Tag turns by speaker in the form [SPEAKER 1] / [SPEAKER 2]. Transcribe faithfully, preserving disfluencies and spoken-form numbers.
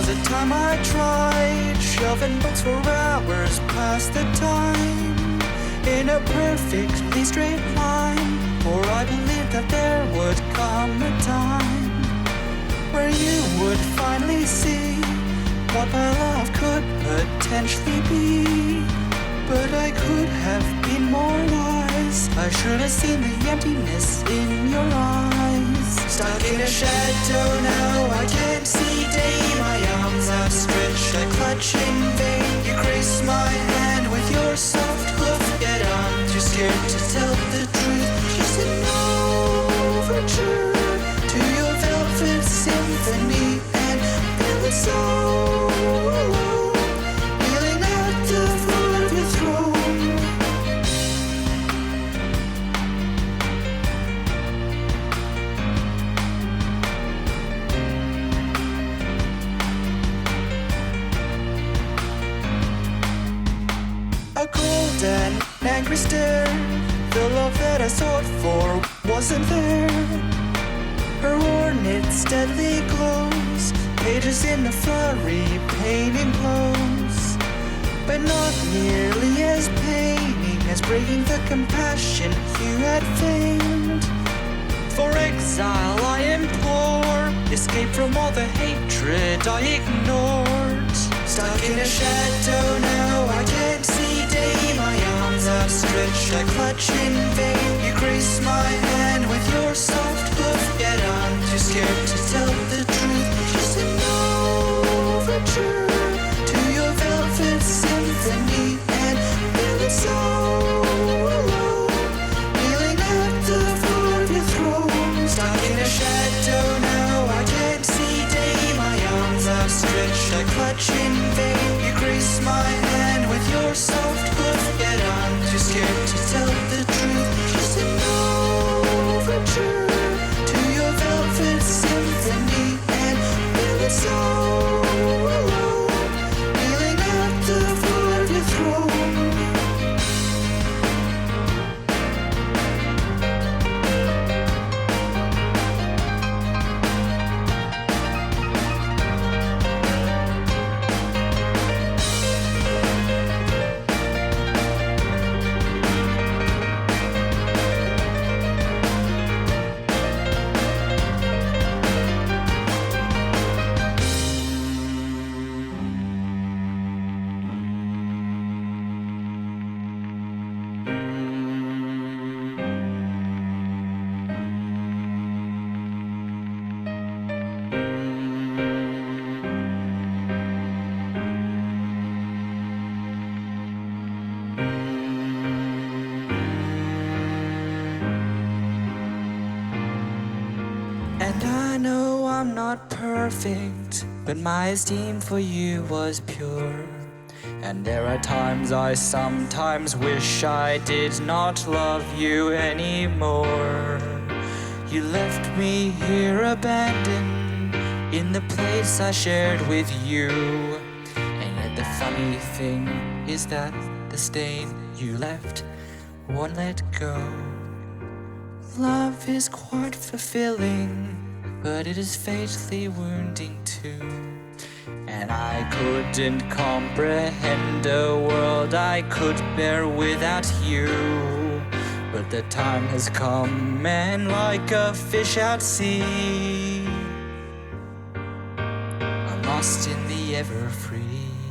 [SPEAKER 1] was a time I tried shelving books for hours past the time in a perfectly straight line, for I believed that there would come a time where you would finally see what my love could potentially be. But I could have been more wise. I should have seen the emptiness in your eyes. Stuck in a shadow now, I can't see day. My arms outstretched, I clutch in vain. You grace my hand with your soft hoof, yet I'm too scared to tell the truth. Just an overture to your velvet symphony, and feeling so alone, kneeling at the foot of your throne. A cold and angry stare, the love that I sought for wasn't there. Her ornate steadily glows, pages in the flurry, painting blows, but not nearly as paining as breaking the compassion you had feigned. For exile I implore, escape from all the hatred I ignored. Stuck in a shadow now, I can't see day. My arms outstretched, I clutch in vain. You grace my hand with your soft hoof, yet I'm too scared to tell the truth. Just an overture to your velvet symphony, and feeling so alone, kneeling at the foot of your throne. Stuck in a shadow now, I can't see day. My arms outstretched, I clutch in vain. You grace my hand with your soft hoof, yet I'm too scared to tell the truth. Just an overture to your velvet symphony, and feeling so alone, kneeling at the foot of your throne. And I know I'm not perfect, but my esteem for you was pure. And there are times I sometimes wish I did not love you anymore. You left me here abandoned in the place I shared with you. And yet the funny thing is that the stain you left won't let go. Love is quite fulfilling, but it is fatally wounding too. And I couldn't comprehend a world I could bear without you. But the time has come, and like a fish at sea, I'm lost in the ever free.